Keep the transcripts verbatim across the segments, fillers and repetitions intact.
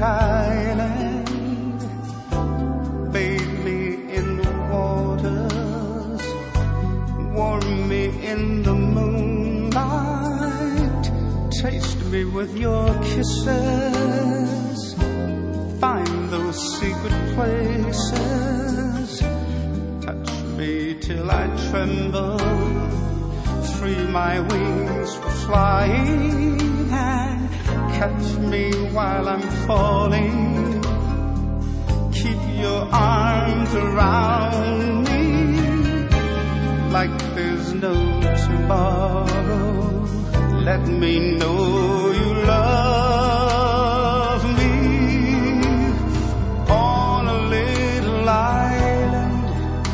island, bathe me in the waters, warm me in the moonlight, taste me with your kisses, find those secret places, touch me till I tremble, free my wings for flying, and catch me while I'm falling. Keep your arms around me like there's no tomorrow. Let me know you love me. On a little island,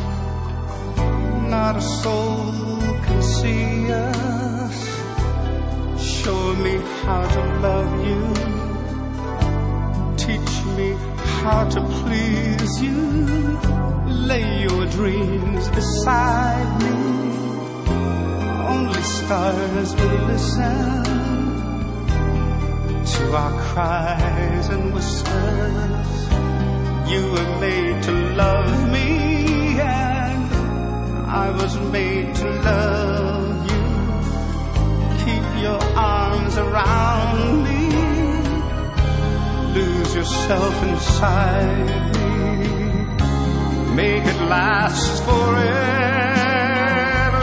not a soul can see us. Show me how to love you. Teach me how to please you. Lay your dreams beside me. Only stars will listen to our cries and whispers. You were made to love me, and I was made to love you. Keep your arms around me. Lose yourself inside me. Make it last forever.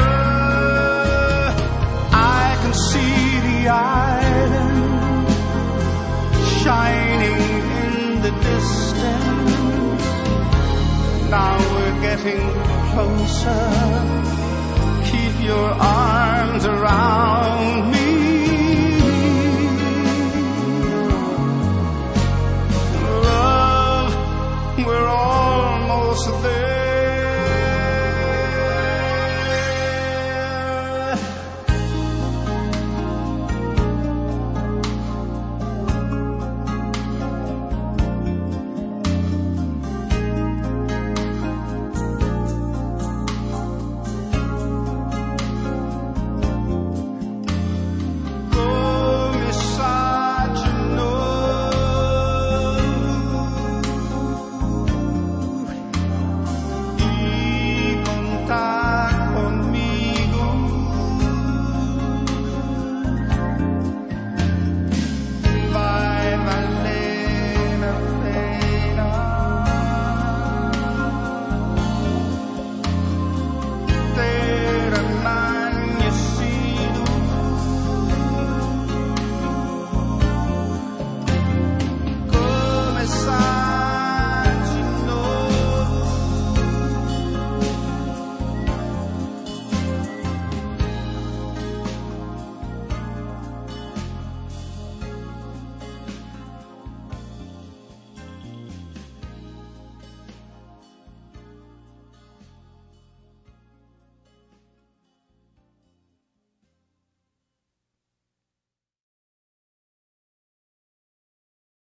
I can see the island shining in the distance. Now we're getting closer. Keep your arms around